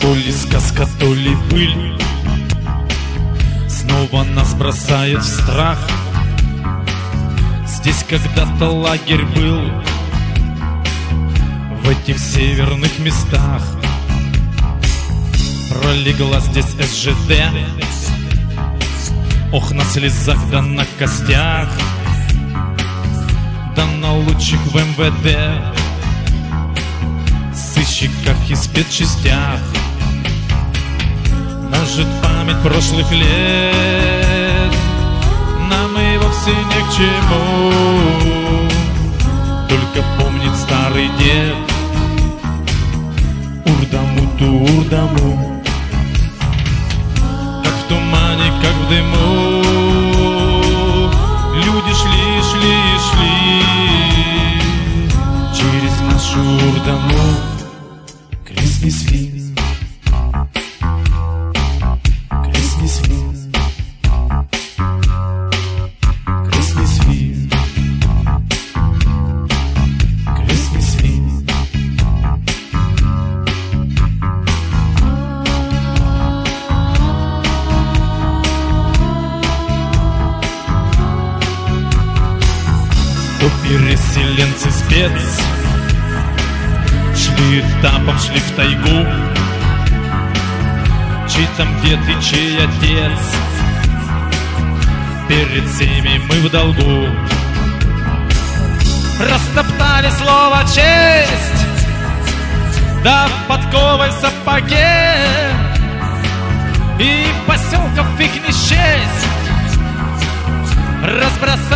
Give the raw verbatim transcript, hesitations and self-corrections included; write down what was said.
То ли сказка, то ли быль, снова нас бросает в страх. Здесь когда-то лагерь был, в этих северных местах. Пролегла здесь эс жэ дэ, ох, на слезах да на костях, да на лучших в эм вэ дэ, сыщиках и спецчастях. Может, память прошлых лет нам и вовсе ни к чему, только помнит старый дед урдаму-ту урдаму. Как в тумане, как в дыму, люди шли, шли, шли через нашу урдаму. Крестный свин, крестный свин, крестный свин, крестный свин. То переселенцы спец шли этапом, шли в тайгу, чей там дед и чей отец, перед всеми мы в долгу. Растоптали слово честь, да подковой в сапоге, и поселков их не счесть разбросали